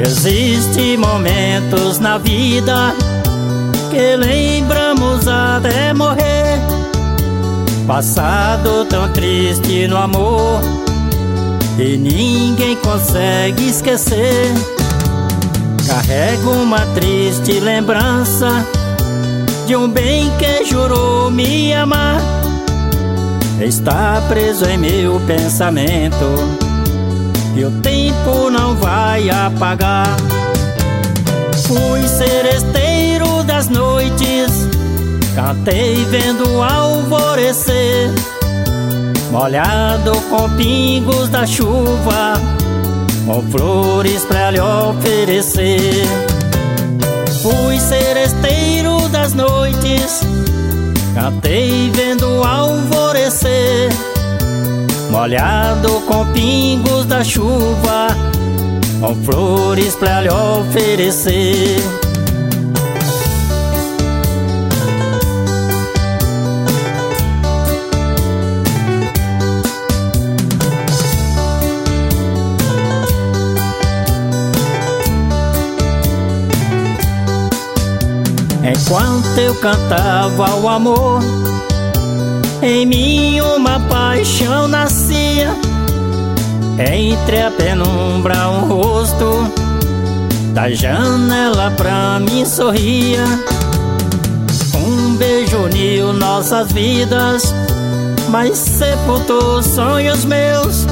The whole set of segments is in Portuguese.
Existem momentos na vida que lembramos até morrer. Passado tão triste no amor e ninguém consegue esquecer. Carrego uma triste lembrança de um bem que jurou me amar. Está preso em meu pensamento e o tempo não vai apagar. Fui seresteiro das noites, cantei vendo o alvorecer, molhado com pingos da chuva, com flores pra lhe oferecer. Fui seresteiro das noites, cantei vendo o alvorecer, molhado com pingos da chuva, com flores pra lhe oferecer. Enquanto eu cantava o amor, em mim uma paixão nascia. Entre a penumbra um rosto da janela pra mim sorria. Um beijo uniu nossas vidas, mas sepultou sonhos meus.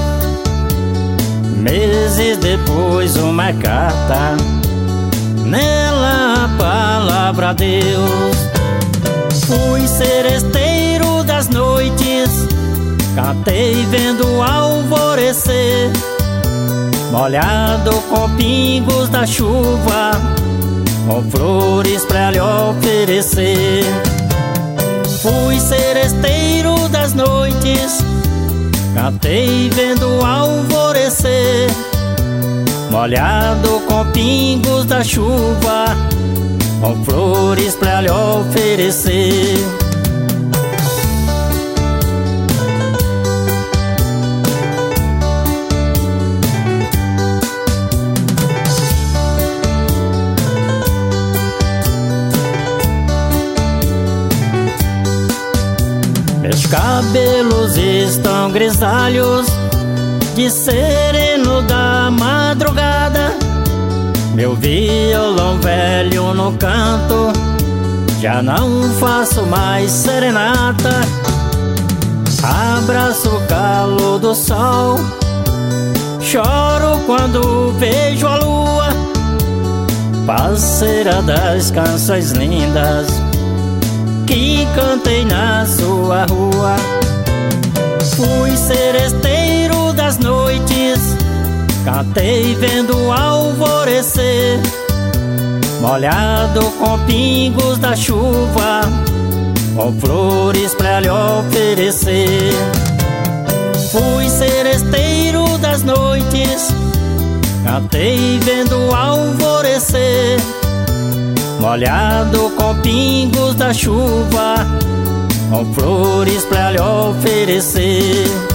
Meses depois uma carta, nela a palavra Deus. Fui seresteiro das noites, cantei vendo o alvorecer, molhado com pingos da chuva, com flores pra lhe oferecer. Fui seresteiro das noites, cantei vendo o alvorecer, molhado com pingos da chuva, com flores pra lhe oferecer. Meus cabelos estão grisalhos de sereno da madrugada. Meu violão velho no canto, já não faço mais serenata. Abraço o calor do sol, choro quando vejo a lua, parceira das canções lindas que cantei na sua rua. Fui seresteiro das noites, cantei vendo o alvorecer, molhado com pingos da chuva, com flores pra lhe oferecer. Fui seresteiro das noites, cantei vendo o alvorecer, molhado com pingos da chuva, com flores pra lhe oferecer.